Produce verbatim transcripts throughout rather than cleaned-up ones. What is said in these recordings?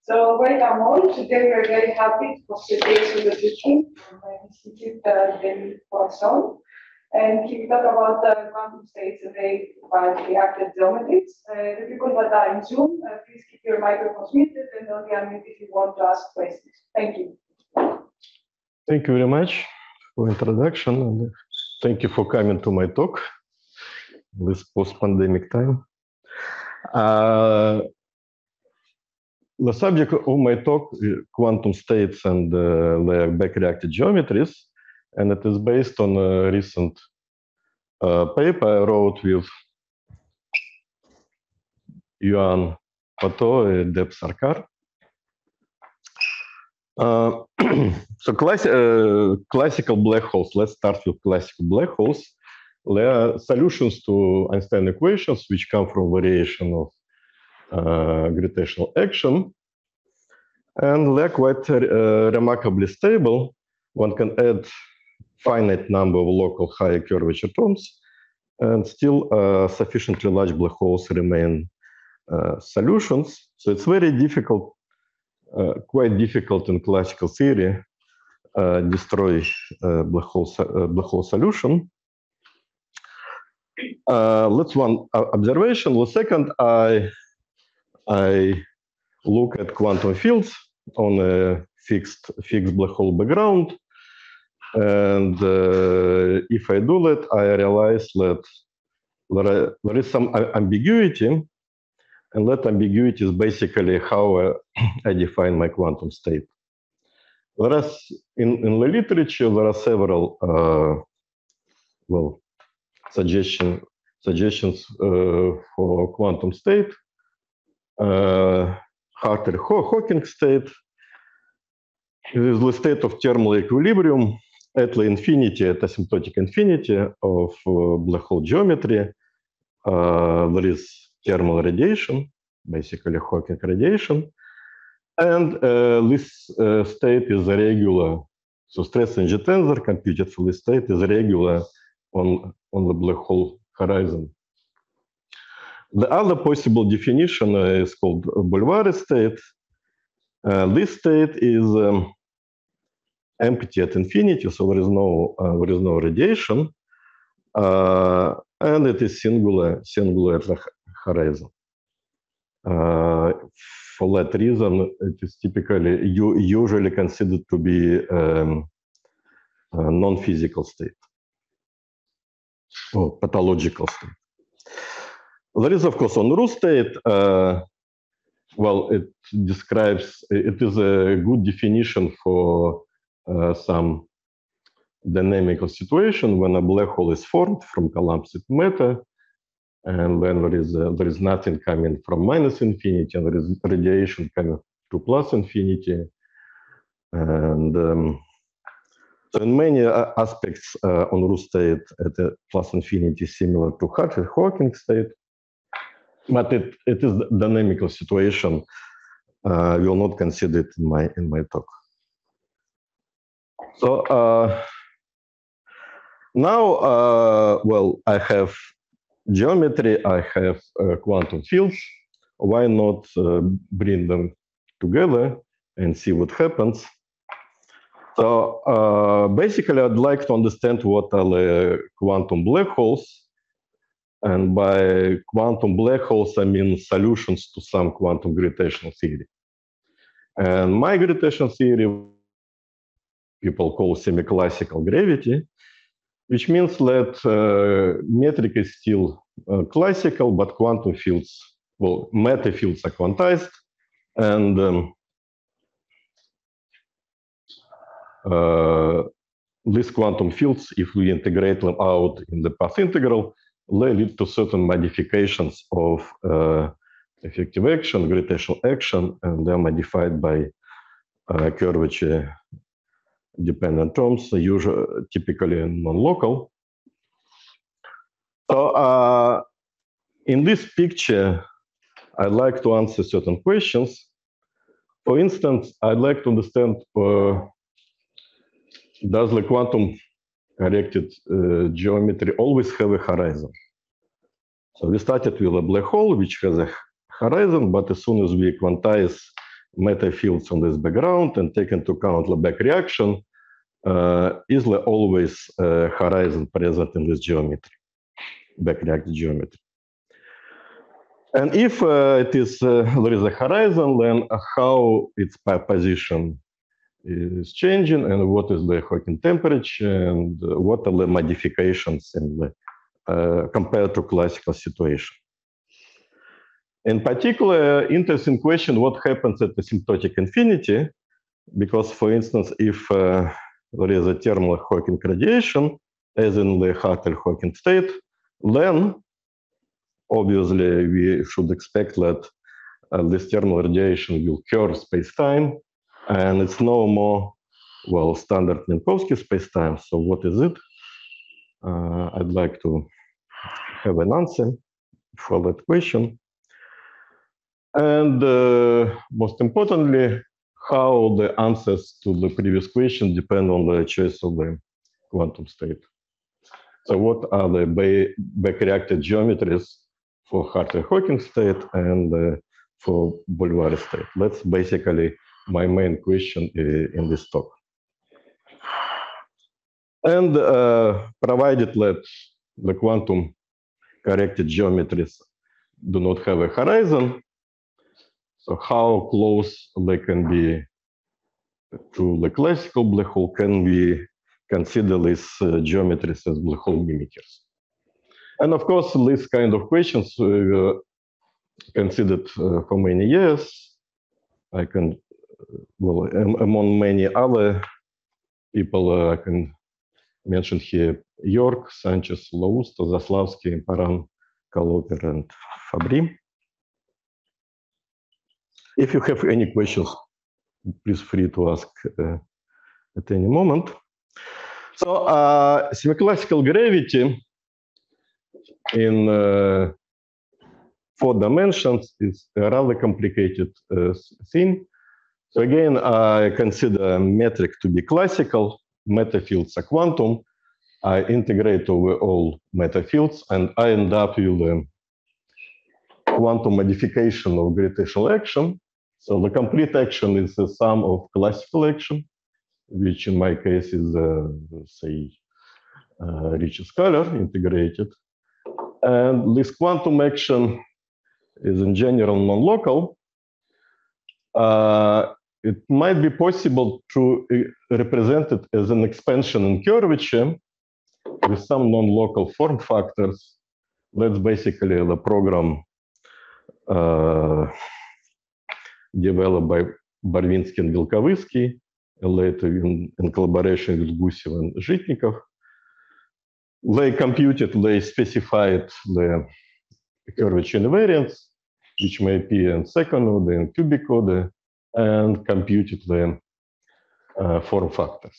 So welcome all. Today we are very happy to host today's presentation from the Institute uh, Denis Poisson. And he will talk about the quantum states arrayed by reactive geometries. Uh, the people that are in Zoom, uh, please keep your microphones muted and only unmute if you want to ask questions. Thank you. Thank you very much for introduction, and thank you for coming to my talk this post-pandemic time. Uh, the subject of my talk is quantum states and uh, their back-reacted geometries, and it is based on a recent uh, paper I wrote with Yuan Pato and Deb Sarkar. Uh, so classi uh, classical black holes, let's start with classical black holes. They are solutions to Einstein equations which come from variation of uh, gravitational action. And they're quite uh, remarkably stable. One can add finite number of local higher curvature terms, and still uh, sufficiently large black holes remain uh, solutions. So it's very difficult Uh, quite difficult in classical theory uh, destroy uh, black hole uh, black hole solution. Uh, that's one observation. The second, I I look at quantum fields on a fixed fixed black hole background, and uh, if I do that, I realize that there, are, there is some ambiguity. And that ambiguity is basically how uh, I define my quantum state. Whereas in, in the literature, there are several uh, well, suggestion, suggestions uh, for quantum state. Uh, Hartree-Hawking state is the state of thermal equilibrium at the infinity, at asymptotic infinity of uh, black hole geometry. Uh, there is thermal radiation, basically Hawking radiation, and uh, this uh, state is regular. So stress-energy tensor computed for this state is regular on, on the black hole horizon. The other possible definition uh, is called Boulevard state. Uh, this state is um, empty at infinity, so there is no uh, there is no radiation, uh, and it is singular singular at the horizon. Uh, for that reason, it is typically usually considered to be um, a non-physical state or pathological state. There is, of course, Unruh state. Uh, well, it describes, it is a good definition for uh, some dynamical situation when a black hole is formed from collapsed matter. And then there is, uh, there is nothing coming from minus infinity, and there is radiation coming to plus infinity. And um, so in many aspects, uh, Unruh state at a plus infinity is similar to Hartree-Hawking state. But it, it is a dynamical situation. Uh, I will not consider it in my, in my talk. So uh, now, uh, well, I have geometry, I have uh, quantum fields. Why not uh, bring them together and see what happens? So uh, basically, I'd like to understand what are the quantum black holes. And by quantum black holes, I mean solutions to some quantum gravitational theory. And my gravitational theory, people call semi-classical gravity, which means that uh, metric is still uh, classical, but quantum fields, well, matter fields are quantized, and um, uh, these quantum fields, if we integrate them out in the path integral, they lead to certain modifications of uh, effective action, gravitational action, and they're modified by uh, curvature dependent terms, usually typically non-local. So uh, in this picture, I'd like to answer certain questions. For instance, I'd like to understand, uh, does the quantum reacted uh, geometry always have a horizon? So we started with a black hole, which has a horizon, but as soon as we quantize meta fields on this background and take into account the back reaction, uh, is there always a horizon present in this geometry, back reacted geometry? And if uh, it is uh, there is a horizon, then how its position is changing, and what is the Hawking temperature, and what are the modifications in the uh, compared to classical situation. In particular, interesting question: what happens at asymptotic infinity? Because, for instance, if uh, there is a thermal Hawking radiation, as in the Hartle-Hawking state, then obviously we should expect that uh, this thermal radiation will curve space-time, and it's no more, well, standard Minkowski space-time. So what is it? Uh, I'd like to have an answer for that question. And uh, most importantly, how the answers to the previous question depend on the choice of the quantum state. So what are the back-reacted geometries for Hartle-Hawking state and uh, for Bolvare state? That's basically my main question uh, in this talk. And uh, provided that the quantum corrected geometries do not have a horizon, so how close they can be to the classical black hole? Can we consider these uh, geometries as black hole mimickers? And of course, these kind of questions were uh, considered uh, for many years. I can, well, among many other people, uh, I can mention here York, Sanchez, Lausto, Zaslavsky, Paran, Kaloper, and Fabry. If you have any questions, please free to ask uh, at any moment. So uh, semiclassical gravity in uh, four dimensions is a rather complicated uh, thing. So again, I consider metric to be classical, meta fields are quantum. I integrate over all meta fields, and I end up with a quantum modification of gravitational action. So the complete action is the sum of classical action, which in my case is, uh, say, uh, Ricci scalar integrated. And this quantum action is in general non-local. Uh, it might be possible to represent it as an expansion in curvature with some non-local form factors. That's basically the program uh, developed by Barvinsky and Belkovitsky, and later in, in collaboration with Gusev and Zhitnikov. They computed, they specified the curvature invariance, which may appear in second order and cubic order, and computed the uh, form factors.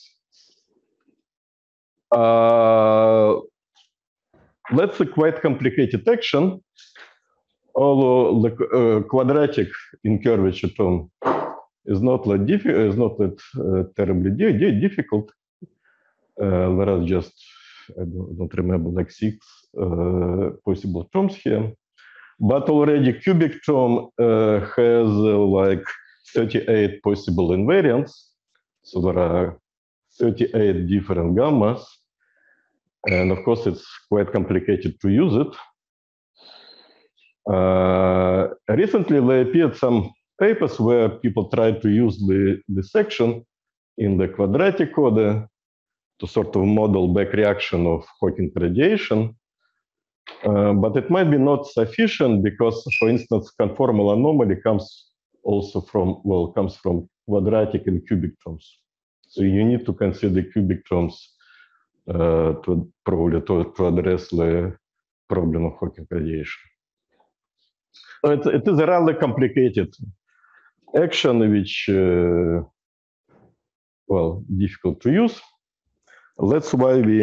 Uh, that's a quite complicated action, although the uh, quadratic in curvature term is not that diffi- is not that uh, terribly di di difficult. Uh, there are just, I don't, don't remember, like six uh, possible terms here. But already cubic term uh, has uh, like thirty-eight possible invariants. So there are thirty-eight different gammas. And of course, it's quite complicated to use it. Uh, recently, there appeared some papers where people tried to use the, the section in the quadratic order to sort of model back reaction of Hawking radiation. Uh, but it might be not sufficient because, for instance, conformal anomaly comes also from, well, comes from quadratic and cubic terms. So you need to consider cubic terms uh, to probably to, to address the problem of Hawking radiation. So it, it is a rather complicated action, which, uh, well, difficult to use. That's why we,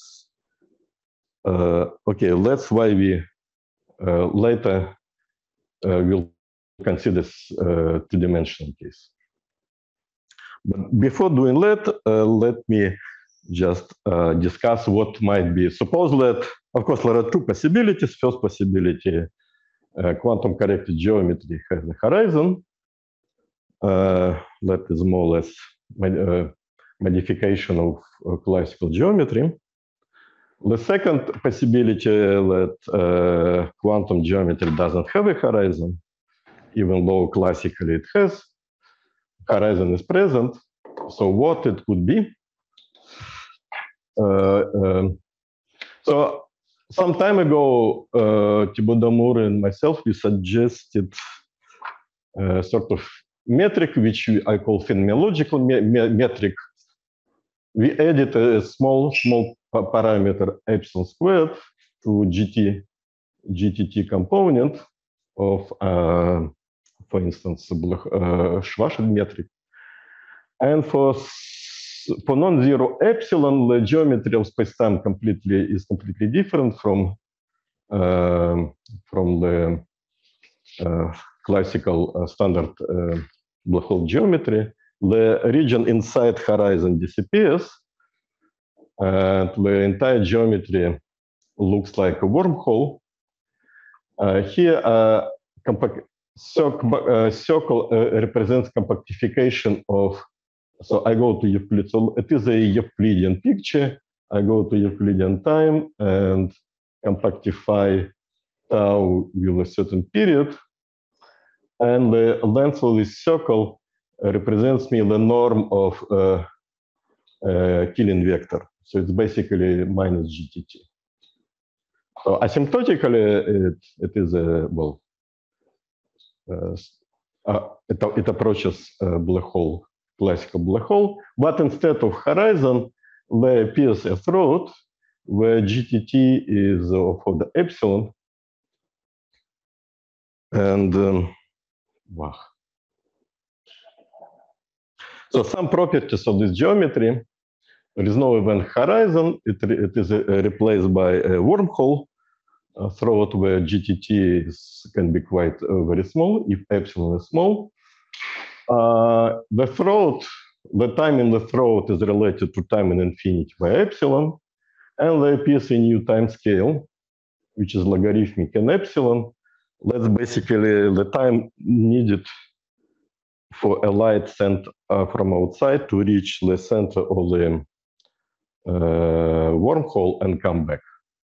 uh, okay, that's why we uh, later uh, will consider uh, two-dimensional case. But before doing that, uh, let me just uh, discuss what might be. Suppose that, of course, there are two possibilities. First possibility, uh, quantum corrected geometry has a horizon. uh, that is more or less uh, modification of uh, classical geometry. The second possibility that uh, quantum geometry doesn't have a horizon, even though classically it has, horizon is present. So what it could be? Uh, um, so some time ago, uh, Thibaut Damour and myself, we suggested a sort of metric, which I call phenomenological me me metric. We added a small, small parameter epsilon squared to G T, G T T component of, uh, for instance, uh, Schwarzschild metric. And for, for non-zero epsilon, the geometry of spacetime completely is completely different from, uh, from the uh, classical uh, standard uh, black hole geometry. The region inside horizon disappears, and the entire geometry looks like a wormhole. Uh, here, uh, circle, uh, circle uh, represents compactification of, so I go to Euclid, so it is a Euclidean picture. I go to Euclidean time and compactify tau with a certain period. And the length of this circle represents me the norm of uh, uh, Killing vector. So it's basically minus G T T. So asymptotically, it, it is a, well, uh, uh, it, it approaches a black hole, classical black hole, but instead of horizon, there appears a throat where G T T is uh, for the epsilon. And um, wow. So some properties of this geometry, there is no event horizon. It, it is uh, replaced by a wormhole uh, throat where G T T is, can be quite uh, very small if epsilon is small. Uh, the throat, the time in the throat is related to time in infinity by epsilon, and there appears a new time scale, which is logarithmic in epsilon. That's basically the time needed for a light sent uh, from outside to reach the center of the uh, wormhole and come back.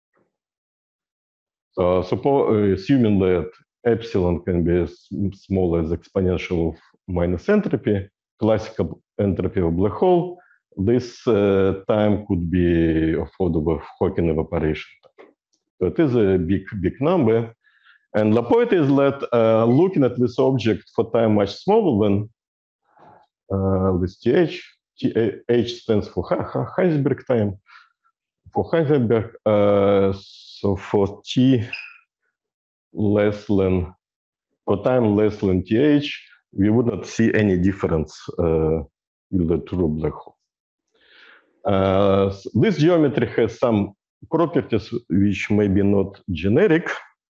So suppose, assuming that epsilon can be as small as exponential of minus entropy, classical entropy of black hole, this uh, time could be affordable Hawking evaporation. So it is a big, big number. And the point is that uh, looking at this object for time much smaller than uh, this T H, T H stands for Heisenberg time. For Heisenberg, uh, so for T less than, for time less than T H, we would not see any difference uh, with the true black hole. Uh, this geometry has some properties which may be not generic.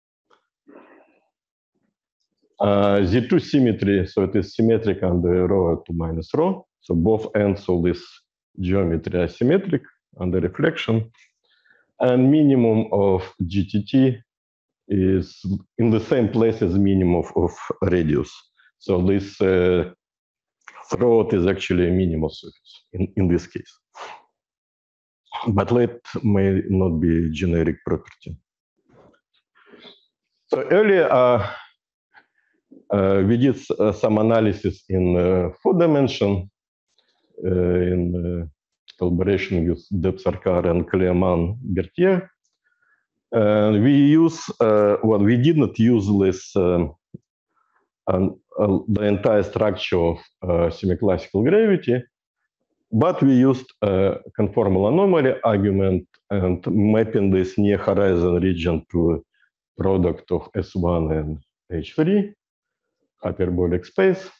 Uh, Z two symmetry, so it is symmetric under rho to minus rho. So both ends of this geometry are symmetric under reflection. And minimum of G T T is in the same place as minimum of, of radius. So this uh, throat is actually a minimal surface in, in this case. But that may not be a generic property. So earlier, uh, Uh, we did uh, some analysis in uh, four dimension uh, in uh, collaboration with Deb Sarkar and Clément Berthier. Uh, we use, uh, well, we did not use this, um, uh, uh, the entire structure of uh, semi-classical gravity, but we used a conformal anomaly argument and mapping this near horizon region to a product of S one and H three. Hyperbolic space.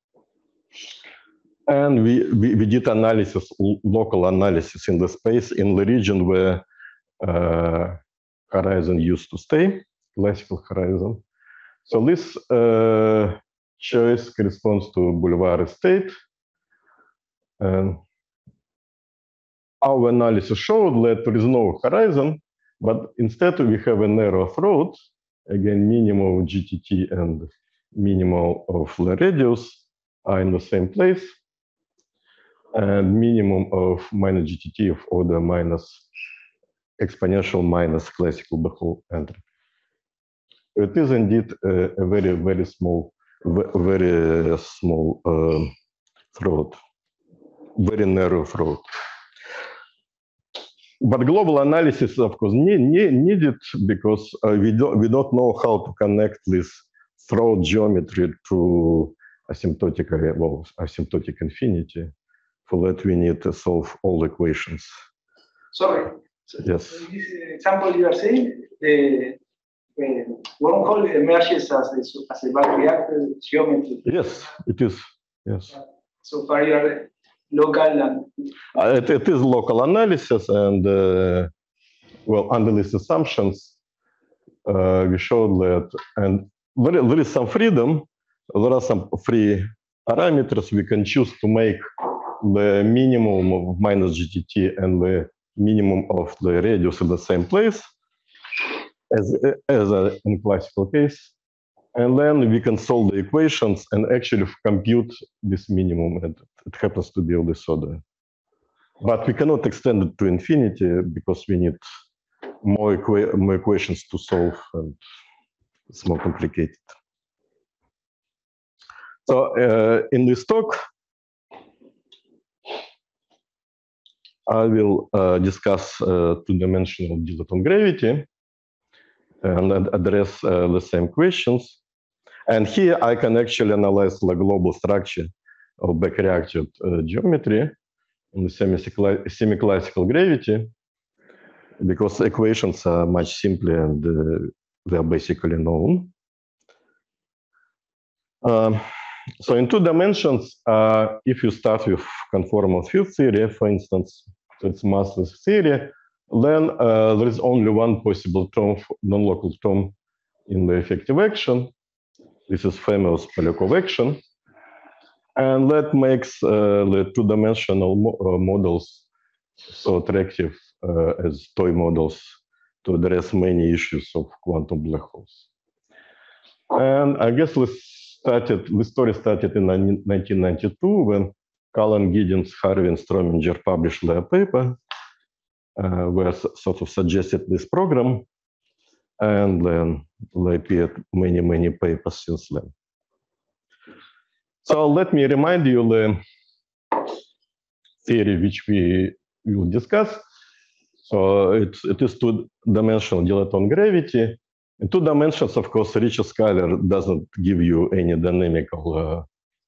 And we, we, we did analysis, local analysis in the space in the region where uh, horizon used to stay, classical horizon. So this uh, choice corresponds to Boulevard state. And our analysis showed that there is no horizon, but instead we have a narrow throat, again, minimum of G T T and minimal of the radius, are in the same place, and minimum of minus G T T of order minus exponential minus classical black hole entropy. It is indeed a, a very, very small, very small uh, throat, very narrow throat. But global analysis, of course, need, need, needed because uh, we don't we don't know how to connect this throat geometry to asymptotic well asymptotic infinity. For that, we need to solve all equations. Sorry. So yes. In this example you are saying, the uh, wormhole emerges as a, as a back-reactor geometry. Yes, it is. Yes. So far, you are local and uh, it, it is local analysis, and uh, well, under these assumptions, uh, we showed that, and there, there is some freedom. There are some free parameters we can choose to make the minimum of minus G T T and the minimum of the radius in the same place as, as a, in classical case. And then we can solve the equations and actually compute this minimum. And it happens to be of this order. But we cannot extend it to infinity because we need more, equa more equations to solve, and it's more complicated. So uh, in this talk, I will uh, discuss uh, two-dimensional dilaton gravity and address uh, the same questions. And here I can actually analyze the global structure of back-reacted uh, geometry in the semi-classical gravity, because equations are much simpler and uh, they are basically known. Um, so in two dimensions, uh, if you start with conformal field theory, for instance, so it's massless theory, then uh, there is only one possible term, non-local term in the effective action. This is famous Polyakov action. And that makes uh, the two-dimensional mo uh, models so attractive uh, as toy models to address many issues of quantum black holes. And I guess we started, the story started in nineteen ninety-two when Cullen, Giddens, Harvey, and Strominger published their paper, uh, where sort of suggested this program. And then they appeared many, many papers since then. So let me remind you the theory which we will discuss. So it's, it is two-dimensional dilaton gravity. In two dimensions, of course, Ricci scalar doesn't give you any dynamical uh,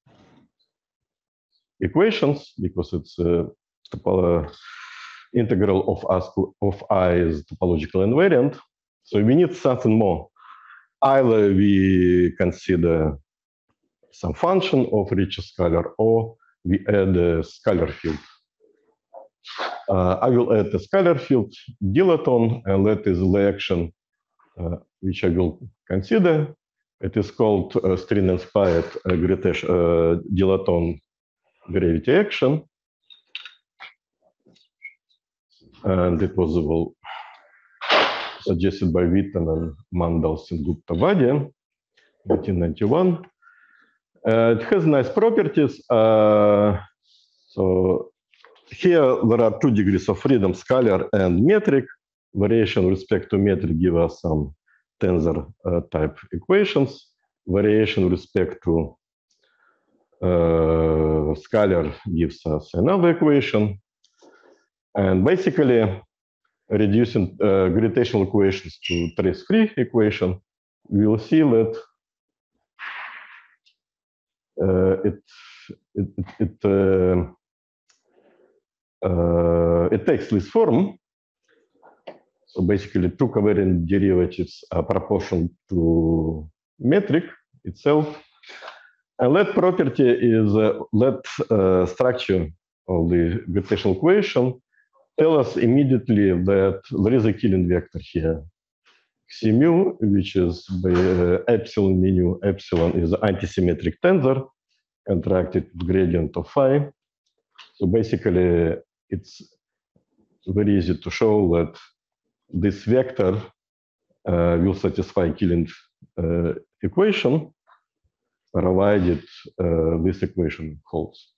equations because it's uh, uh, integral of, us, of I is topological invariant. So we need something more. Either we consider some function of Ricci scalar, or we add a scalar field. Uh, I will add a scalar field dilaton, and that is the action uh, which I will consider. It is called uh, string-inspired uh, uh, dilaton gravity action. And it was well, suggested by Witten and Mandal, Sengupta-Vadia, nineteen ninety-one. Uh, it has nice properties. Uh, so here there are two degrees of freedom, scalar and metric. Variation with respect to metric give us some tensor uh, type equations. Variation with respect to uh, scalar gives us another equation. And basically, reducing uh, gravitational equations to trace-free equation, we will see that uh, it it it uh, uh, it takes this form. So basically, two covariant derivatives are proportional to metric itself, and that property is uh, that uh, structure of the gravitational equation tell us immediately that there is a Killing vector here. Xi mu, which is by uh, epsilon mu, epsilon is an antisymmetric tensor contracted with gradient of phi. So basically, it's very easy to show that this vector uh, will satisfy Killing uh, equation. provided uh, this equation holds.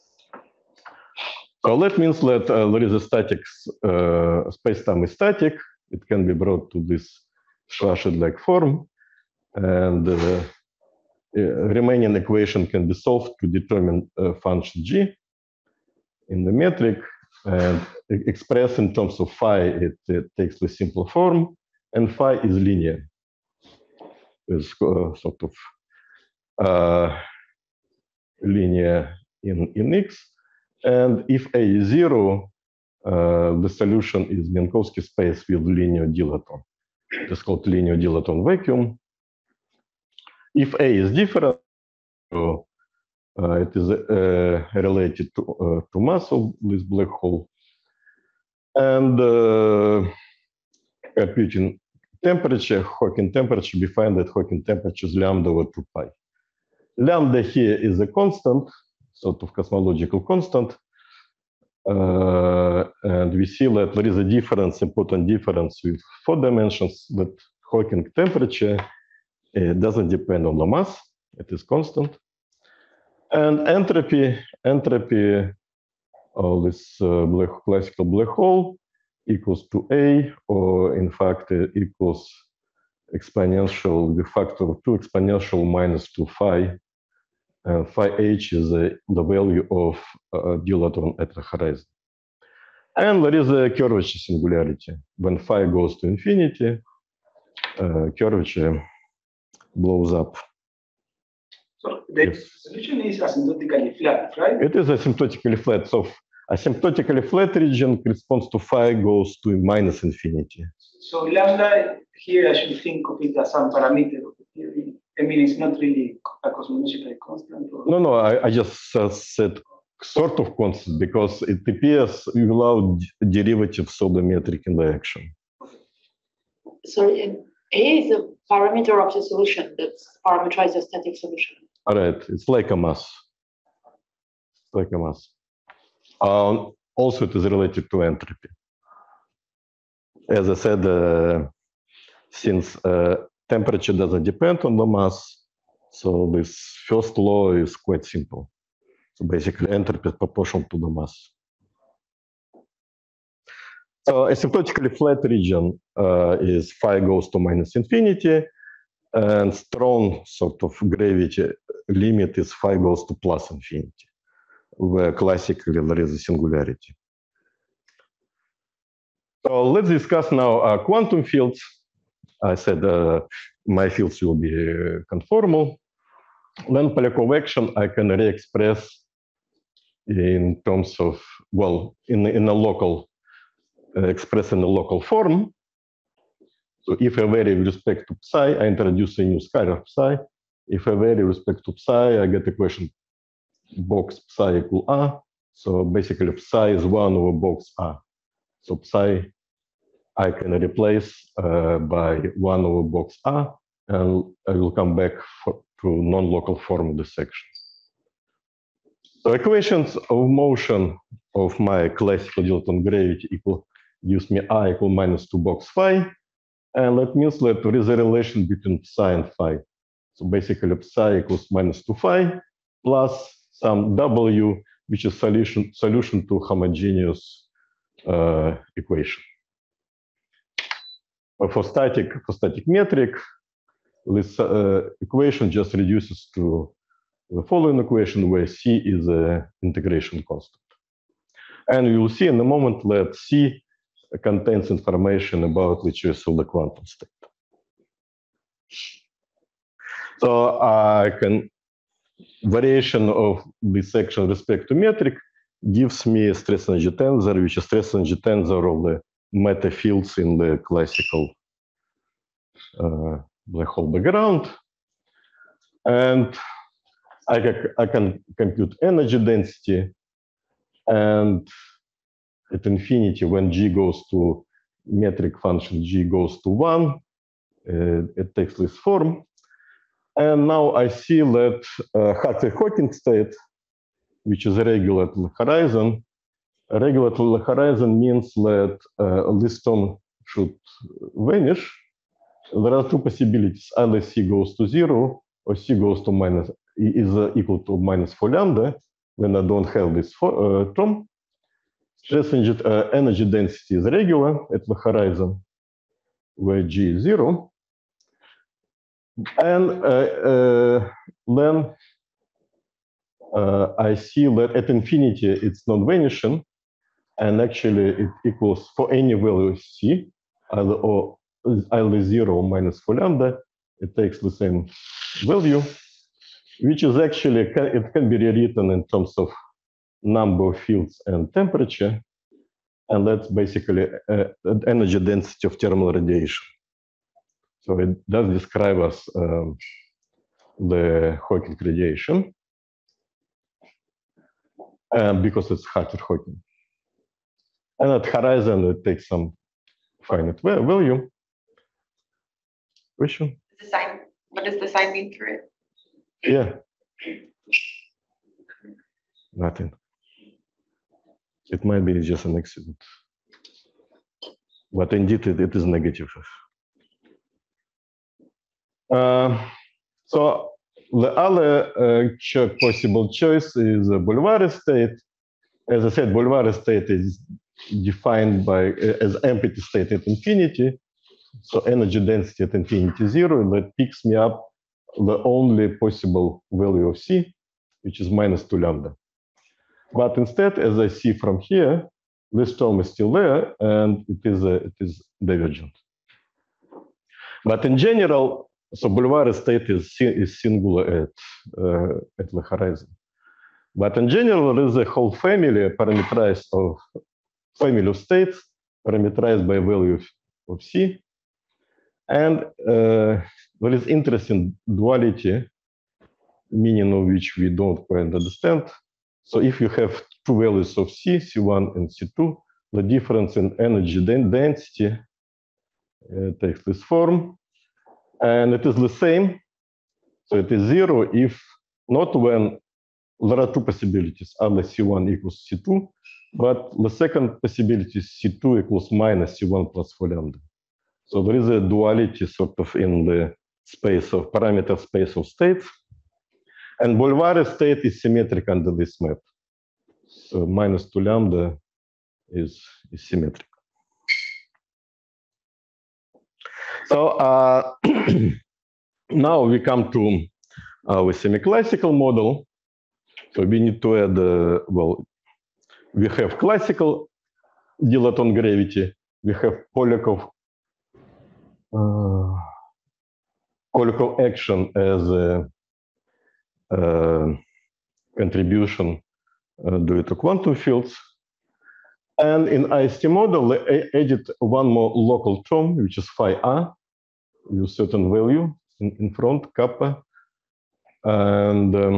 So that means that uh, there is a static, uh, space-time is static. It can be brought to this Schwarzschild-like form, and uh, uh, remaining equation can be solved to determine uh, function g in the metric, and expressed in terms of phi, it, it takes the simple form, and phi is linear. It's uh, sort of uh, linear in, in x. And if A is zero, uh, the solution is Minkowski space with linear dilaton. It is called linear dilaton vacuum. If A is different, so, uh, it is uh, related to, uh, to mass of this black hole. And uh, computing temperature, Hawking temperature, we find that Hawking temperature is lambda over two pi. Lambda here is a constant, sort of cosmological constant. Uh, and we see that there is a difference, important difference with four dimensions, that Hawking temperature uh, doesn't depend on the mass, it is constant. And entropy, entropy of this uh, black, classical black hole equals to A, or in fact uh, equals exponential, the factor of two exponential minus two phi. And phi h is uh, the value of uh, dilaton at the horizon. And there is a curvature singularity. When phi goes to infinity, uh, curvature blows up. So the Yes. solution is asymptotically flat, right? It is asymptotically flat. So asymptotically flat region corresponds to phi goes to minus infinity. So lambda here, I should think of it as some parameter of the theory. I mean, it's not really a cosmological constant. Or... No, no, I, I just uh, said sort of constant because it appears without derivatives of the metric in the action. Sorry, and A is a parameter of the solution that parameterizes the static solution. All right, it's like a mass. It's like a mass. Um, also, it is related to entropy. As I said, uh, since uh, temperature doesn't depend on the mass, so this first law is quite simple. So basically, entropy is proportional to the mass. So asymptotically flat region uh, is phi goes to minus infinity, and strong sort of gravity limit is phi goes to plus infinity, where classically there is a singularity. So let's discuss now uh, quantum fields. I said uh, my fields will be uh, conformal. Then Polyakov action I can re-express in terms of, well, in, in a local, uh, express in a local form. So if I vary with respect to psi, I introduce a new scalar psi. If I vary with respect to psi, I get equation box psi equal A. So basically psi is one over box A. So psi I can replace uh, by one over box A, and I will come back for, to non-local form of the section. So equations of motion of my classical dilaton gravity equal gives me I equal minus two box phi, and that means that there is a relation between psi and phi. So basically psi equals minus two phi plus some W, which is solution solution to homogeneous uh, equation. For static, for static metric, this uh, equation just reduces to the following equation where C is an integration constant. And you will see in a moment that C contains information about the choice of the quantum state. So I can, variation of this section with respect to metric gives me a stress energy tensor, which is stress energy tensor of the meta fields in the classical uh, black hole background. And I can, I can compute energy density, and at infinity, when G goes to metric function, G goes to one, uh, it takes this form. And now I see that uh, Hartree-Hawking state, which is regular to the horizon, regular to the horizon means that uh, this term should vanish. There are two possibilities. Either C goes to zero O C goes to minus, is equal to minus four lambda, when I don't have this for, uh, term. Stress energy, uh, energy density is regular at the horizon, where G is zero. And uh, uh, then uh, I see that at infinity, it's not vanishing. And actually, it equals for any value C, either, or, either zero or minus four lambda, it takes the same value, which is actually, it can be rewritten in terms of number of fields and temperature. And that's basically uh, the energy density of thermal radiation. So it does describe us um, the Hawking radiation uh, because it's Harter-Hawking. And at horizon, it takes some finite value. Question? The sign, what does the sign mean for it? Yeah. Nothing. It might be just an accident. But indeed, it, it is negative. Uh, so the other uh, cho possible choice is a Boulevard state. As I said, Boulevard state is defined by as empty state at infinity. So energy density at infinity zero, that picks me up the only possible value of C, which is minus two lambda. But instead, as I see from here, this term is still there, and it is a, it is divergent. But in general, so Boulevard state is is singular at uh, at the horizon. But in general, there is a whole family parameterized of family of states parameterized by value of, of C, and uh, there is interesting duality, meaning of which we don't quite understand. So if you have two values of C, C one and C two, the difference in energy density uh, takes this form. And it is the same. So it is zero if not when there are two possibilities, either C one equals C two, but the second possibility is C two equals minus C one plus four lambda. So there is a duality sort of in the space of parameter space of states. And Boulevard state is symmetric under this map. So minus two lambda is, is symmetric. So uh, now we come to our semi-classical model. So we need to add, uh, well, we have classical dilaton gravity. We have Polyakov, uh, Polyakov action as a Uh, contribution uh, due to quantum fields. And in I S T model, they added one more local term, which is phi a, with certain value in, in front, kappa. And um,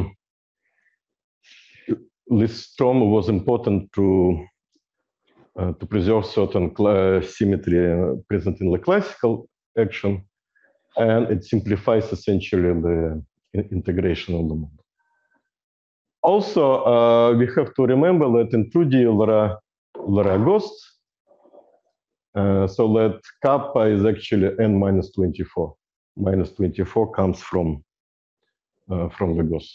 this term was important to, uh, to preserve certain symmetry present in the classical action. And it simplifies essentially the integration of the model. Also, uh, we have to remember that in two D there are, there are ghosts, uh, so that kappa is actually n minus twenty-four. Minus twenty-four comes from uh, from the ghosts.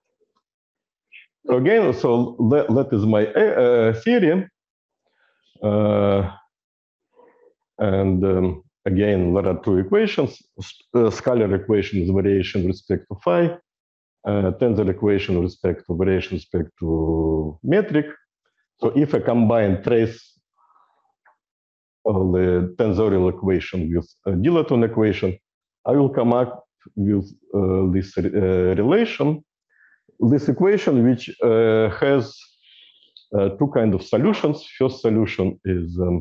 So again, so that, that is my uh, theory, uh, and. Um, Again, there are two equations, uh, scalar equation is variation with respect to phi, uh, tensor equation with respect to variation with respect to metric. So if I combine trace of the tensorial equation with a dilaton equation, I will come up with uh, this uh, relation, this equation which uh, has uh, two kinds of solutions. First solution is um,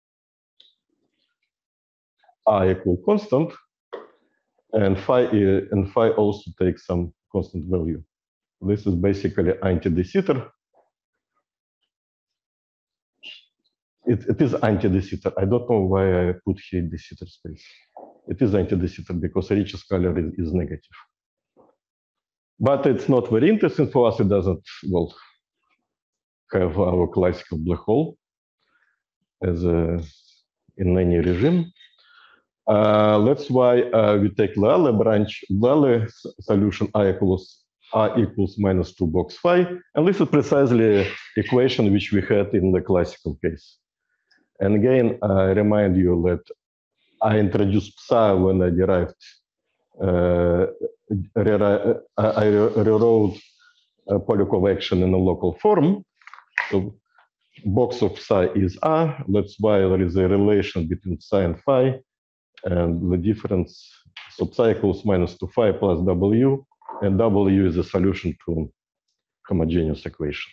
I equal constant, and phi and phi also takes some constant value. This is basically anti-de Sitter. It, it is anti-de Sitter. I don't know why I put here de Sitter space. It is anti-de Sitter because Ricci scalar is, is negative. But it's not very interesting for us. It doesn't, well, have our classical black hole as a, in any regime. Uh, that's why uh, we take Leale branch, Leale solution I equals R equals minus two box phi, and this is precisely equation which we had in the classical case. And again, I remind you that I introduced psi when I derived, uh, re I rewrote uh, Polyakov action in a local form. So box of psi is R. That's why there is a relation between psi and phi. And the difference, so psi equals minus two phi plus W, and W is a solution to homogeneous equation.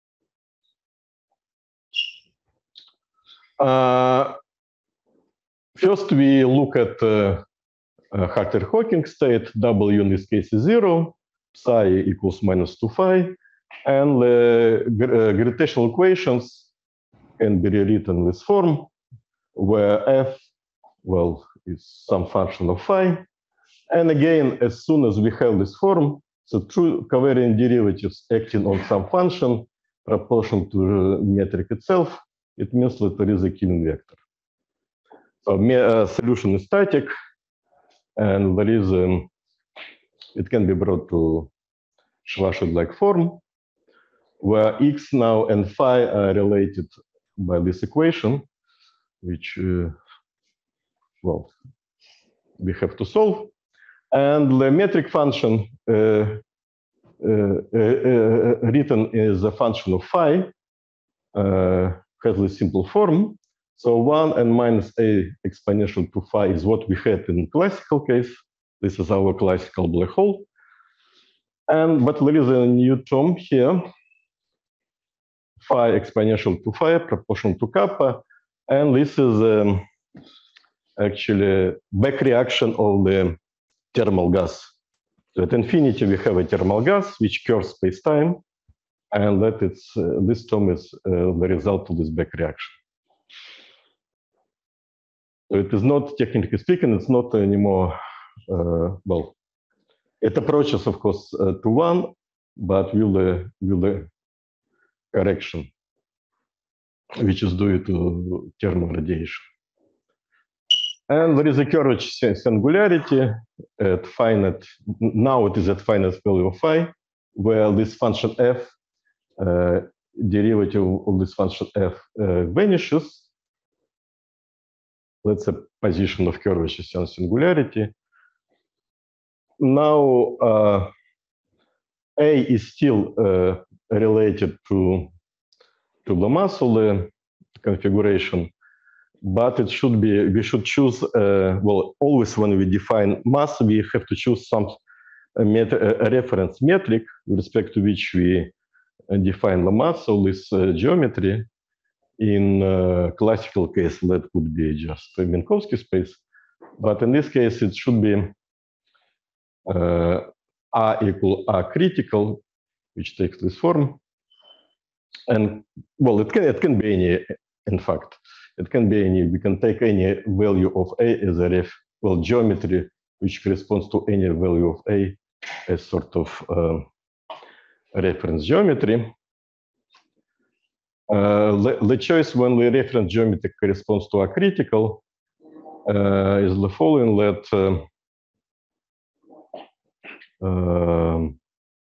Uh, first, we look at uh, uh, Harter-Hawking state. W in this case is zero, psi equals minus two phi, and the uh, gravitational equations can be rewritten in this form, where f, well, is some function of phi. And again, as soon as we have this form, so true covariant derivatives acting on some function proportional to the metric itself, it means that there is a killing vector. So uh, solution is static, and there is, um, it can be brought to Schwarzschild-like form, where x now and phi are related by this equation, which, uh, well, we have to solve. And the metric function uh, uh, uh, uh, written as a function of phi uh, has a simple form. So one and minus a exponential two phi is what we had in classical case. This is our classical black hole. And but there is a new term here, phi exponential two phi proportional to kappa, and this is um, actually back reaction of the thermal gas. So at infinity, we have a thermal gas which curves space-time, and that it's, uh, this term is uh, the result of this back reaction. So it is not, technically speaking, it's not anymore, uh, well, it approaches, of course, uh, to one, but with the, with the correction, which is due to thermal radiation. And there is a curvature singularity at finite, now it is at finite value of phi, where this function f, uh, derivative of this function f uh, vanishes. That's a position of curvature singularity. Now uh, A is still uh, related to, to Lomasol's configuration, but it should be, we should choose, uh, well, always when we define mass, we have to choose some a, met a reference metric with respect to which we define Lomasol's uh, geometry. In uh, classical case, that could be just a Minkowski space. But in this case, it should be uh, R equal R critical, which takes this form. And, well, it can, it can be any, in fact. It can be any, we can take any value of A as a ref, well, geometry, which corresponds to any value of A as sort of uh, reference geometry. Uh, the, the choice when the reference geometry corresponds to a critical uh, is the following, that uh, um,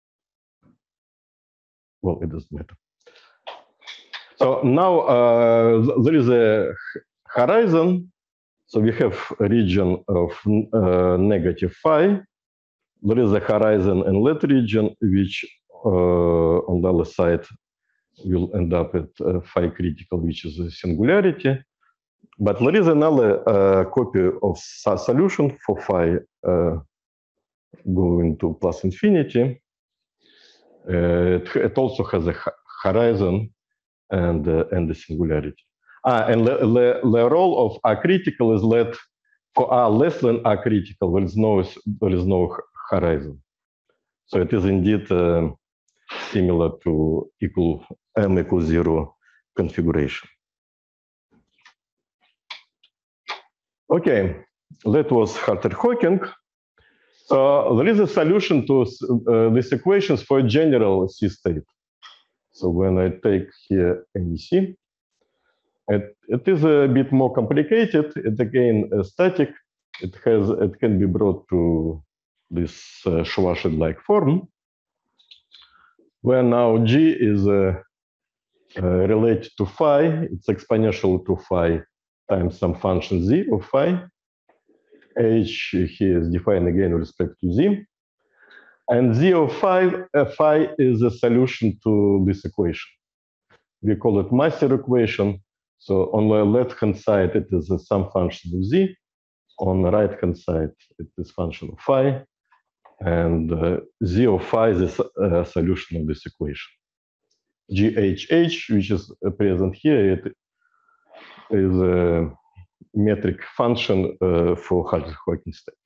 well, it doesn't matter. So now uh, there is a horizon. So we have a region of uh, negative phi. There is a horizon in that region, which uh, on the other side will end up at uh, phi critical, which is a singularity. But there is another uh, copy of a solution for phi uh, going to plus infinity. Uh, it, it also has a horizon and uh, and the singularity. Ah, and the, the, the role of R critical is that for R less than R critical, there is no there is no horizon. So it is indeed uh, similar to equal m equals zero configuration. Okay, that was Harter-Hawking. So there is a solution to uh, these equations for a general C state. So when I take here any C, it, it is a bit more complicated. It's again uh, static. it has it can be brought to this uh, Schwarzschild-like form, where now G is uh, uh, related to phi. It's exponential to phi times some function z of phi. H here is defined again with respect to z. And z of phi, uh, phi is a solution to this equation. We call it master equation. So on the left-hand side, it is uh, some function of z. On the right-hand side, it is function of phi. And uh, z of phi is a uh, solution of this equation. G H H, which is present here, it is a metric function uh, for Hartree-Hawking state.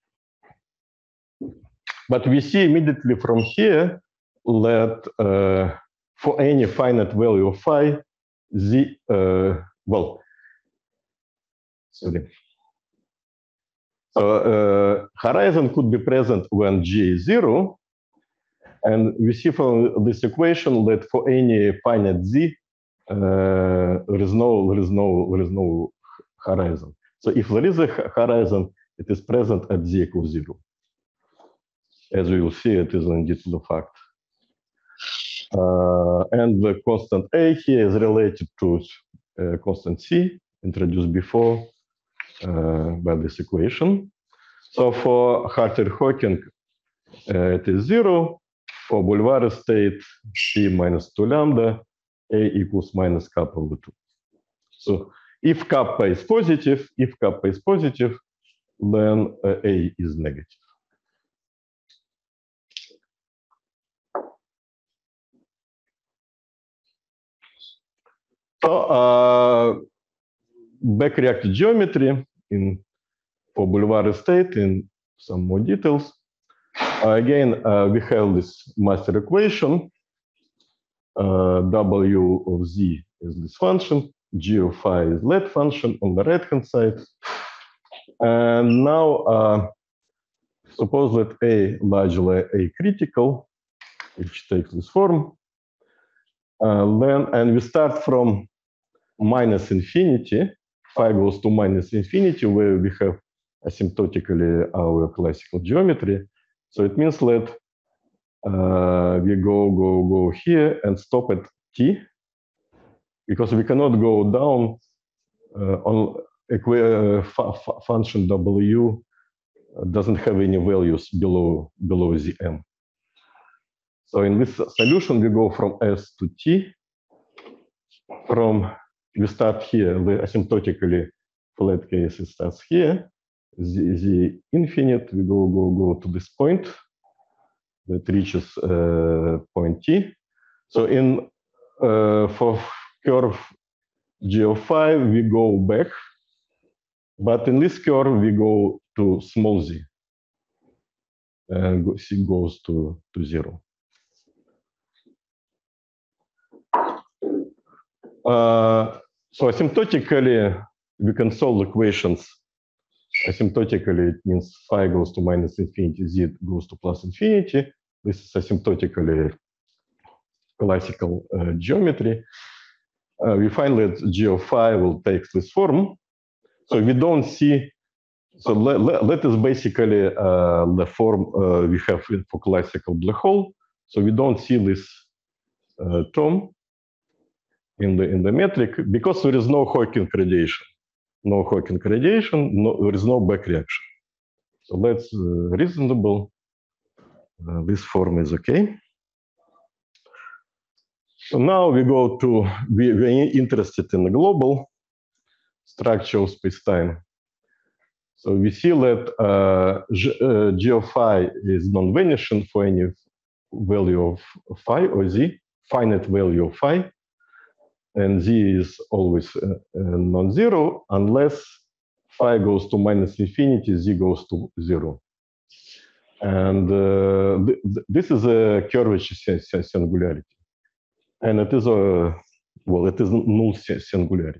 But we see immediately from here that uh, for any finite value of phi, z, uh, well, sorry. So uh, horizon could be present when G is zero. And we see from this equation that for any finite z, uh, there is no, there is no, there is no horizon. So if there is a horizon, it is present at z equals zero. As we will see, it is indeed the fact. Uh, and the constant a here is related to uh, constant c, introduced before uh, by this equation. So for Hartree-Hawking, uh, it is zero. For Boulevard state, c minus two lambda, a equals minus kappa over two. So if kappa is positive, if kappa is positive, then uh, a is negative. So uh, back reactor geometry in for Boulevard state in some more details. Uh, again, uh, we have this master equation. Uh, w of z is this function. G of phi is that function on the right-hand side. And now, uh, suppose that a largely a critical, which takes this form. Uh, then, and we start from minus infinity. Phi goes to minus infinity, where we have asymptotically our classical geometry. So it means that uh, we go, go, go here and stop at t, because we cannot go down uh, on a uh, function w doesn't have any values below, below zm. So in this solution, we go from s to t. From, we start here, the asymptotically flat case starts here. Z, z infinite, we go, go, go to this point that reaches uh, point t. So in, uh, for curve g of phi, we go back, but in this curve, we go to small z, and c goes to, to zero. Uh, so asymptotically, we can solve equations. Asymptotically, it means phi goes to minus infinity, z goes to plus infinity. This is asymptotically classical uh, geometry. Uh, we find that g of phi will take this form. So we don't see, so that, that is basically uh, the form uh, we have for classical black hole. So we don't see this uh, term in the, in the metric because there is no Hawking radiation. No Hawking radiation, no, there is no back reaction. So that's uh, reasonable. Uh, this form is okay. So now we go to, we, we're interested in the global structure of space-time. So we see that uh, G, uh, G of phi is non-vanishing for any value of phi or z, finite value of phi. And z is always uh, uh, non-zero unless phi goes to minus infinity, z goes to zero. And uh, th th this is a curvature singularity. And it is a, well, it is null singularity.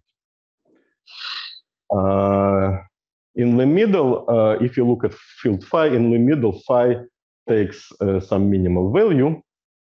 Uh, in the middle, uh, if you look at field phi, in the middle, phi takes uh, some minimal value.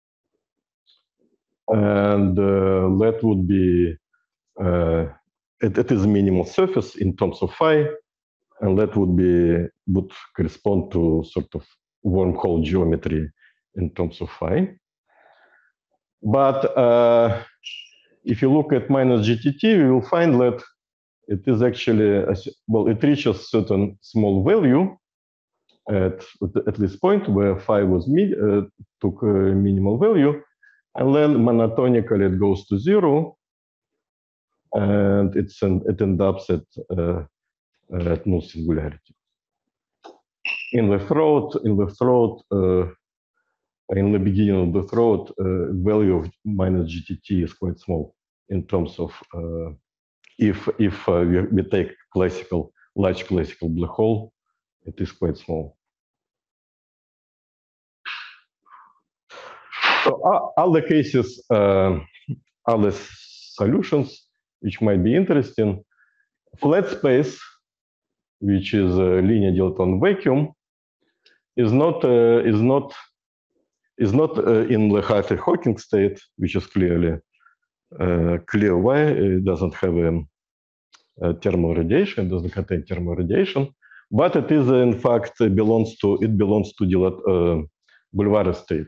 And uh, that would be, uh, it, it is a minimal surface in terms of phi. and that would be would correspond to sort of wormhole geometry in terms of phi. But uh, if you look at minus G T T, you will find that it is actually, a, well, it reaches certain small value at, at this point where phi was mid, uh, took a minimal value, and then monotonically it goes to zero, and it's an, it ends up at, uh, at null singularity. In the throat, in the throat, uh, in the beginning of the throat, uh, value of minus G T T is quite small in terms of uh, if if uh, we, we take classical large classical black hole, it is quite small. So uh, other cases, uh, other solutions which might be interesting, flat space, which is a linear dilaton vacuum, is not uh, is not is not uh, in the Hartree-Hawking state, which is clearly uh, clear why it doesn't have a, a thermal radiation, it doesn't contain thermal radiation, but it is uh, in fact uh, belongs to it belongs to dilat uh, Boulevarist state.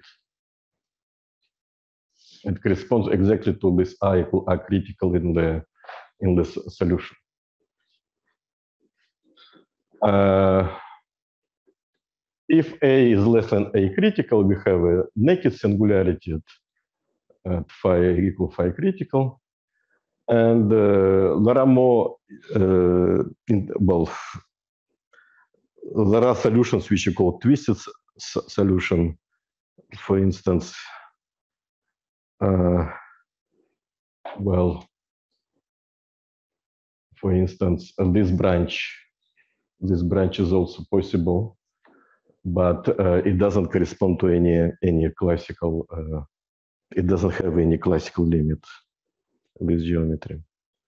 It corresponds exactly to this R equal R critical in the in this solution. Uh, if A is less than A critical, we have a naked singularity at, at phi equal phi critical, and uh, there are more. Uh, in, well, there are solutions which you call twisted solution. For instance, uh, well, for instance, uh, this branch, this branch is also possible, but uh, it doesn't correspond to any any classical. Uh, it doesn't have any classical limit with geometry.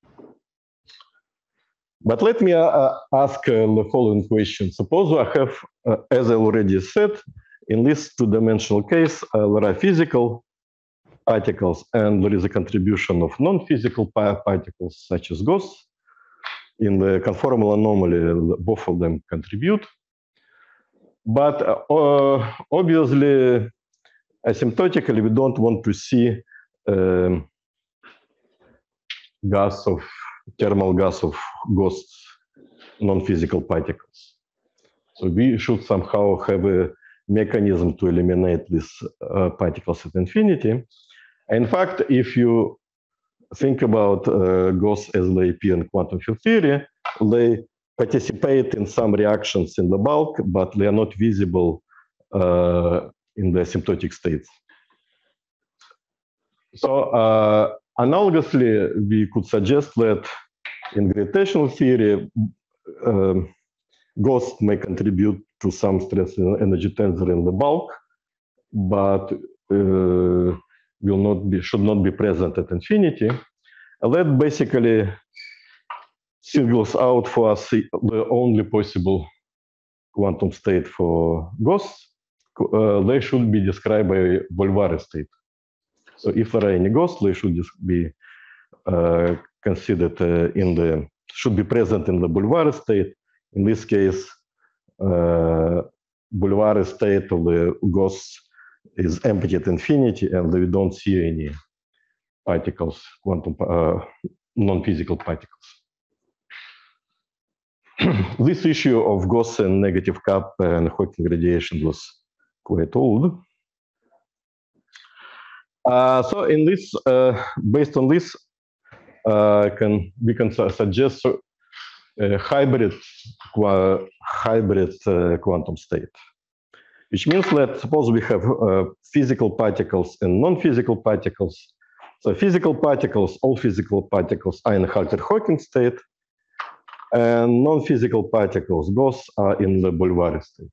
But let me uh, ask uh, the following question. Suppose I have, uh, as I already said, in this two-dimensional case, uh, there are physical particles and there is a contribution of non-physical particles such as ghosts. In the conformal anomaly, both of them contribute. But uh, obviously, asymptotically, we don't want to see um, gas of thermal gas of ghosts, non-physical particles. So we should somehow have a mechanism to eliminate these uh, particles at infinity. In fact, if you think about uh, ghosts as they appear in quantum field theory, they participate in some reactions in the bulk, but they are not visible uh, in the asymptotic states. So uh, analogously, we could suggest that in gravitational theory, um, ghosts may contribute to some stress energy tensor in the bulk, but uh, will not be should not be present at infinity. And that basically singles out for us the only possible quantum state for ghosts. Uh, they should be described by Boulevarist state. So if there are any ghosts, they should just be uh, considered uh, in the should be present in the Boulevarist state. In this case, uh, Boulevarist state of the ghosts is empty at infinity, and we don't see any particles, quantum uh, non-physical particles. This issue of ghosts and negative kappa and Hawking radiation was quite old. Uh, so in this, uh, based on this, uh, can we can su suggest a hybrid qua hybrid uh, quantum state, which means that suppose we have uh, physical particles and non-physical particles. So physical particles, all physical particles are in Hartree-Hawking state, and non-physical particles, ghosts, are in the Boulevarist state.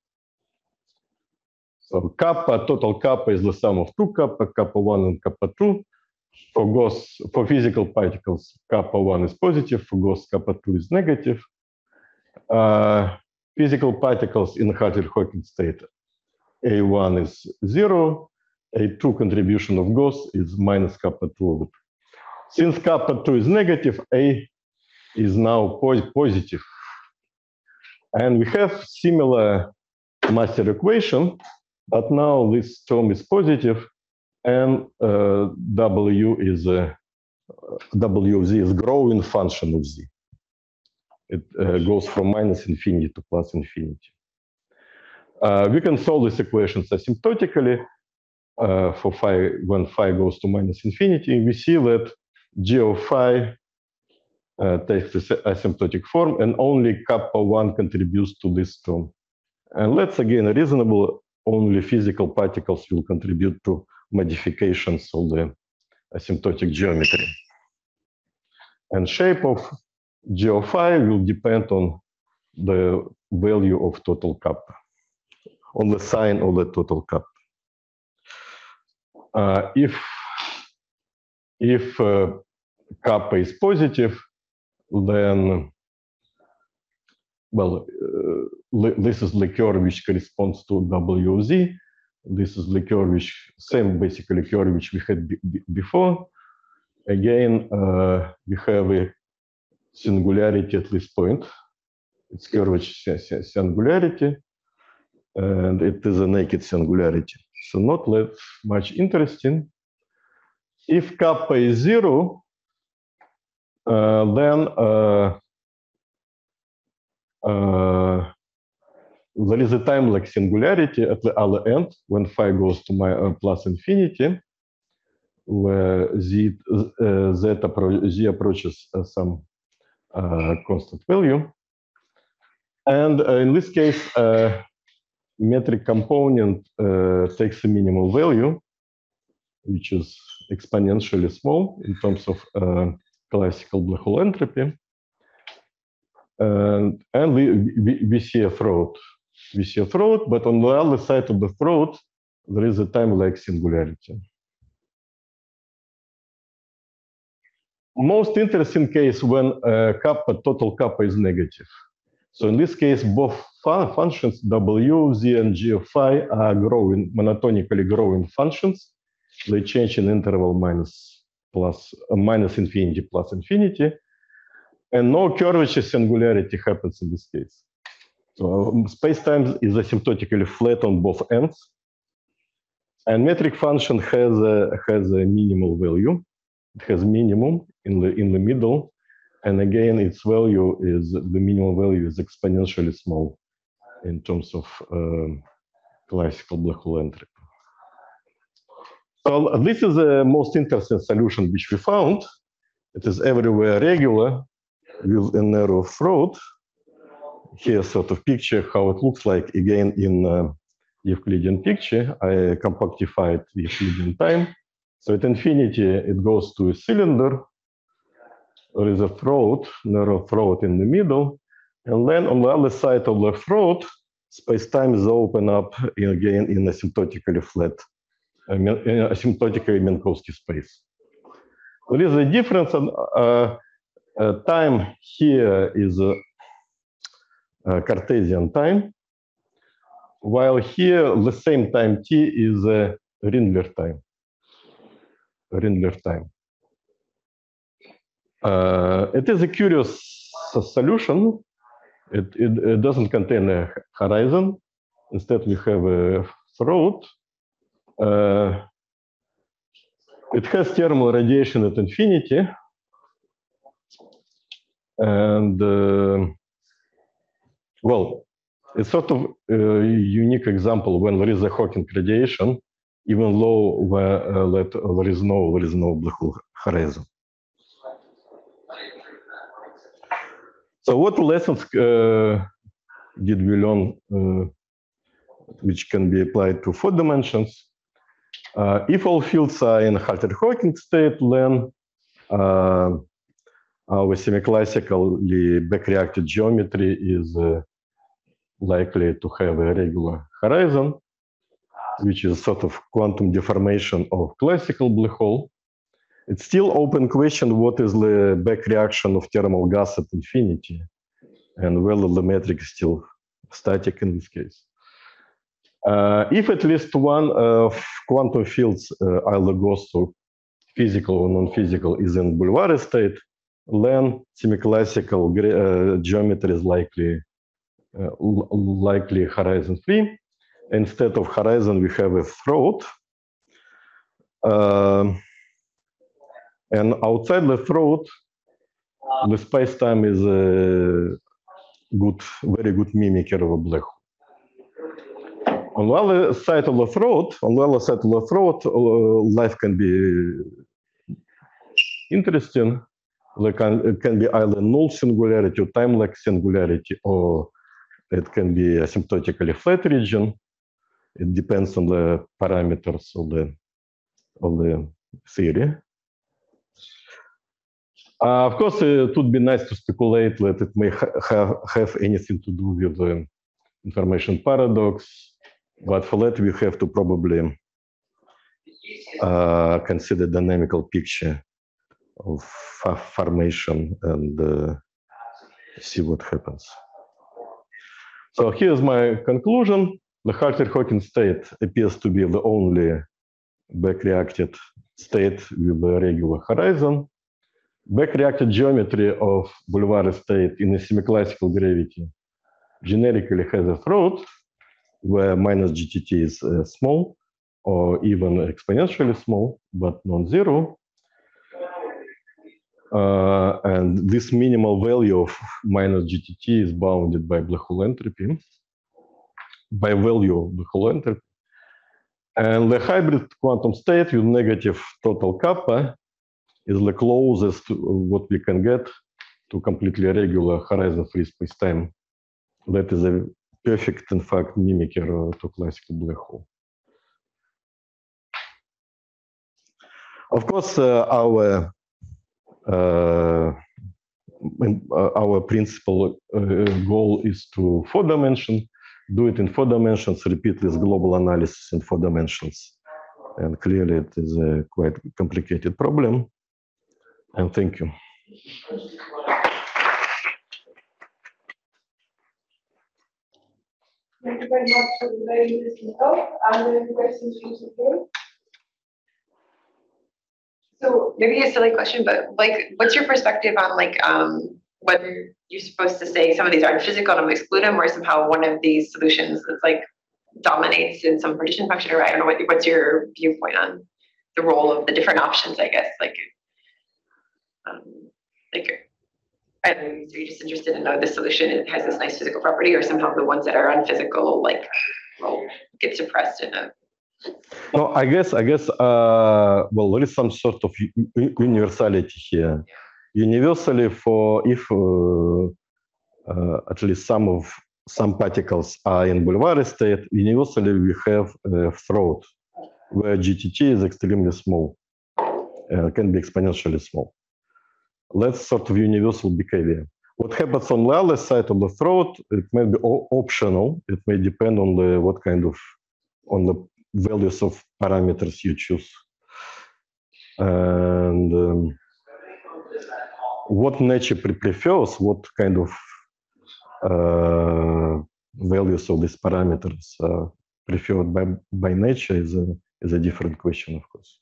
So kappa, total kappa is the sum of two kappa, kappa one and kappa two. For ghosts, for physical particles, kappa one is positive, for ghosts, kappa two is negative. Uh, physical particles in Hartree-Hawking state, A one is zero, A two contribution of ghosts is minus kappa two over two. Since kappa two is negative, A is now positive. And we have similar master equation, but now this term is positive, and uh, W is a W of Z is growing function of Z. It uh, goes from minus infinity to plus infinity. Uh, we can solve these equations asymptotically uh, for phi when phi goes to minus infinity. We see that G of phi uh, takes this asymptotic form, and only kappa one contributes to this term. And let's again reasonable, only physical particles will contribute to modifications of the asymptotic geometry. And shape of G of phi will depend on the value of total kappa, on the sign of the total kappa. Uh, if if uh, kappa is positive, then, well, uh, this is the curve which corresponds to W of Z. This is the curve which, same basically curve which we had before. Again, uh, we have a singularity at this point. It's curvature singularity, and it is a naked singularity. So not that much interesting. If kappa is zero, uh, then uh, uh, there is a time-like singularity at the other end when phi goes to my uh, plus infinity, where z, uh, z, appro z approaches uh, some uh, constant value. And uh, in this case, uh, metric component uh, takes a minimal value, which is exponentially small in terms of uh, classical black hole entropy. And, and we, we, we see a throat. We see a throat, but on the other side of the throat, there is a time-like singularity. Most interesting case when uh, kappa, total kappa is negative. So in this case, both fun functions W, Z, and G of phi are growing, monotonically growing functions. They change in interval minus plus uh, minus infinity plus infinity, and no curvature singularity happens in this case. So um, space-time is asymptotically flat on both ends, and metric function has a has a minimal value. It has minimum in the in the middle, and again, its value is the minimum value is exponentially small in terms of um, classical black hole entropy. So this is the most interesting solution which we found. It is everywhere regular with a narrow throat. Here's sort of picture how it looks like again in uh, Euclidean picture. I compactified the Euclidean time. So at infinity, it goes to a cylinder. There is a throat, narrow throat in the middle. And then on the other side of the throat, space-time is open up in, again in asymptotically flat, uh, asymptotically Minkowski space. There is a difference. On, uh, uh, time here is uh, uh, Cartesian time, while here the same time t is uh, Rindler time. Rindler time. Uh, it is a curious solution. It, it, it doesn't contain a horizon. Instead, we have a throat. Uh, it has thermal radiation at infinity. And, uh, well, it's sort of a unique example when there is a Hawking radiation, even though where, uh, that there is no there is no black hole horizon. So what lessons uh, did we learn, uh, which can be applied to four dimensions? Uh, if all fields are in Halter-Hawking state, then uh, our semi-classically back-reacted geometry is uh, likely to have a regular horizon, which is sort of quantum deformation of classical black hole. It's still open question what is the back reaction of thermal gas at infinity, and whether the metric is still static in this case. Uh, if at least one of quantum fields uh, either goes to physical or non-physical is in Boulevard state, then semi-classical uh, geometry is likely uh, likely horizon free. Instead of horizon, we have a throat. Um, and outside the throat, the space-time is a good, very good mimicker of a black hole. On the other side of the throat, on the other side of the throat, uh, life can be interesting. Like it can be either null singularity or time-like singularity, or it can be asymptotically flat region. It depends on the parameters of the of the theory. Uh, of course, it would be nice to speculate that it may ha have, have anything to do with the information paradox, but for that we have to probably uh, consider dynamical picture of formation and uh, see what happens. So here's my conclusion. The Hartree-Hawkins state appears to be the only back-reacted state with a regular horizon. Back-reacted geometry of Boulevard state in a semi-classical gravity generically has a throat where minus G T T is uh, small or even exponentially small, but non-zero. Uh, and this minimal value of minus G T T is bounded by black hole entropy, by value of black hole entropy. And the hybrid quantum state with negative total kappa is the closest to what we can get to completely regular horizon-free spacetime. That is a perfect, in fact, mimicker to classical black hole. Of course, uh, our uh, our principal uh, goal is to four dimension, do it in four dimensions, repeat this global analysis in four dimensions. And clearly it is a quite complicated problem. And thank you. Thank you very much for the very interesting talk. Are there any questions from the floor? So maybe a silly question, but like, what's your perspective on like um, whether you're supposed to say some of these aren't physical and exclude them, or somehow one of these solutions is like dominates in some partition function, or I don't know what what's your viewpoint on the role of the different options, I guess, like, um, like, I don't know, are you just interested in know the solution it has this nice physical property, or somehow the ones that are unphysical like will get suppressed in a. No, I guess, I guess, uh, well, there is some sort of universality here. Universally, for if uh, uh, at least some of some particles are in Boulevard state, universally we have a throat where G T T is extremely small, uh, can be exponentially small. That's sort of universal behavior. What happens on the other side of the throat, it may be optional. It may depend on the what kind of on the values of parameters you choose. And um, what nature prefers, what kind of uh, values of these parameters are preferred by, by nature is a, is a different question, of course.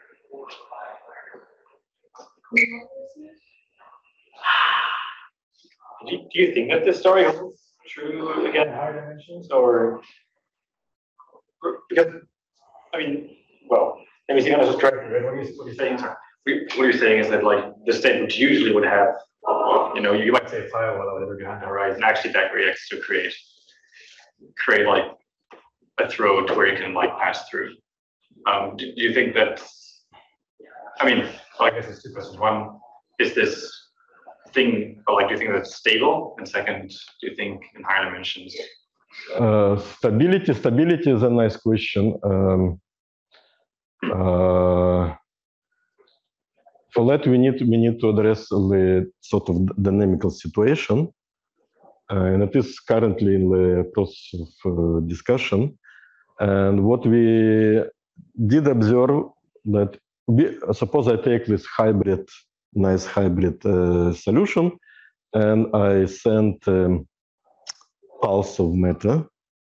Do do you think that this story holds true again in higher dimensions, or because I mean, well, let me see. I'm just correct. Right? What are you what are you saying? Sorry. What you're saying is that like the state which usually would have, you know, you might say firewall or whatever behind the horizon actually back reacts to create create like a throat where you can like pass through. Um, do, do you think that? I mean, well, I guess it's two questions. One, is this thing, or like, do you think that's stable? And second, do you think in higher dimensions? Uh, stability, stability is a nice question. Um, uh, for that, we need we need to address the sort of dynamical situation, uh, and it is currently in the process of uh, discussion. And what we did observe that we suppose I take this hybrid, nice hybrid uh, solution, and I send um, pulse of matter.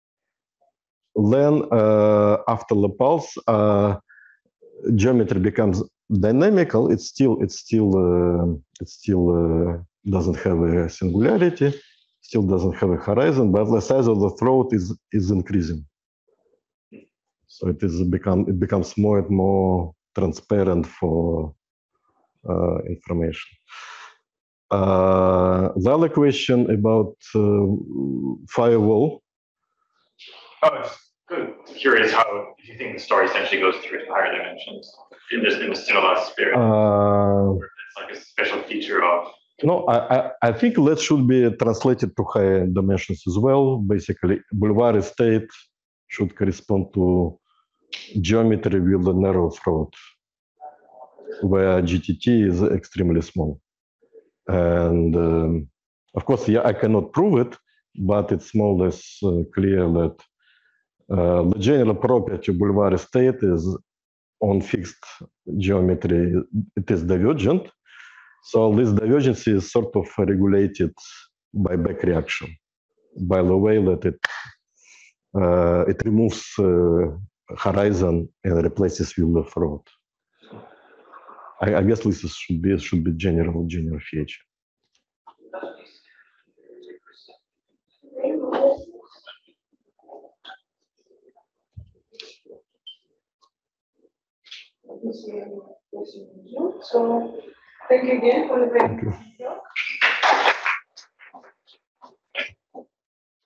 Then uh, after the pulse, uh, geometry becomes dynamical. It's still it's still uh, it still uh, doesn't have a singularity. still doesn't have a horizon, but the size of the throat is is increasing. So it is become it becomes more and more transparent for uh, information. Uh, the other question about uh, firewall. Oh, just good. Curious how if you think the story essentially goes through to higher dimensions in this in the Synology spirit. Uh, Or it's like a special feature of. No, I, I, I think that should be translated to higher dimensions as well. Basically, Boulevard state should correspond to geometry with a narrow throat, where G T T is extremely small. And um, of course, yeah, I cannot prove it, but it's more or less uh, clear that uh, the general property of Boulevard state is on fixed geometry, it is divergent. So this divergence is sort of regulated by back reaction, by the way that it uh, it removes uh, horizon and replaces with the throat. I, I guess this is, should be should be general general feature. So thank you again for the Thank you. presentation.